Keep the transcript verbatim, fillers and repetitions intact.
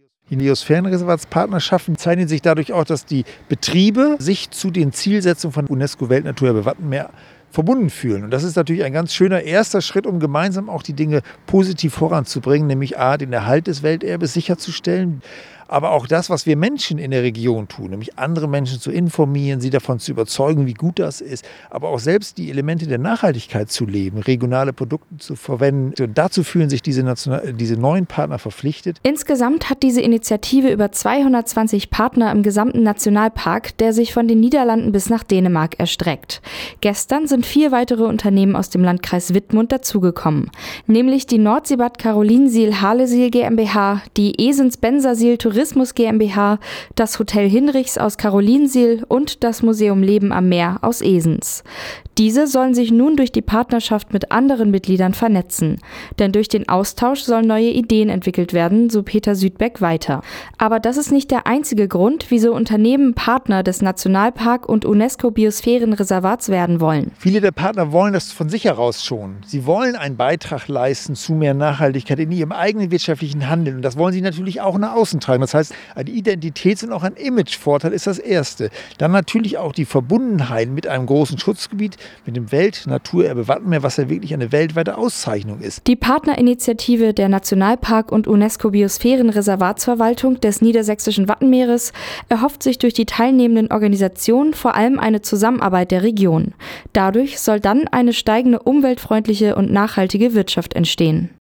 Die Biosphärenreservatspartnerschaften zeichnen sich dadurch auch, dass die Betriebe sich zu den Zielsetzungen von UNESCO-Weltnaturerbe Wattenmeer verbunden fühlen. Und das ist natürlich ein ganz schöner erster Schritt, um gemeinsam auch die Dinge positiv voranzubringen, nämlich A, den Erhalt des Welterbes sicherzustellen, aber auch das, was wir Menschen in der Region tun, nämlich andere Menschen zu informieren, sie davon zu überzeugen, wie gut das ist, aber auch selbst die Elemente der Nachhaltigkeit zu leben, regionale Produkte zu verwenden. Und dazu fühlen sich diese, National- diese neuen Partner verpflichtet. Insgesamt hat diese Initiative über zweihundertzwanzig Partner im gesamten Nationalpark, der sich von den Niederlanden bis nach Dänemark erstreckt. Gestern sind vier weitere Unternehmen aus dem Landkreis Wittmund dazugekommen, nämlich die Nordseebad Carolinsiel Halesiel GmbH, die Esens Bensersiel Tourismus GmbH, das Hotel Hinrichs aus Carolinsiel und das Museum Leben am Meer aus Esens. Diese sollen sich nun durch die Partnerschaft mit anderen Mitgliedern vernetzen. Denn durch den Austausch sollen neue Ideen entwickelt werden, so Peter Südbeck weiter. Aber das ist nicht der einzige Grund, wieso Unternehmen Partner des Nationalpark- und UNESCO-Biosphärenreservats werden wollen. Viele der Partner wollen das von sich heraus schon. Sie wollen einen Beitrag leisten zu mehr Nachhaltigkeit in ihrem eigenen wirtschaftlichen Handeln. Und das wollen sie natürlich auch nach außen tragen. Das heißt, ein Identitäts- und auch ein Imagevorteil ist das Erste. Dann natürlich auch die Verbundenheit mit einem großen Schutzgebiet, mit dem Weltnaturerbe Wattenmeer, was ja wirklich eine weltweite Auszeichnung ist. Die Partnerinitiative der Nationalpark- und UNESCO-Biosphärenreservatsverwaltung des niedersächsischen Wattenmeeres erhofft sich durch die teilnehmenden Organisationen vor allem eine Zusammenarbeit der Region. Dadurch soll dann eine steigende umweltfreundliche und nachhaltige Wirtschaft entstehen.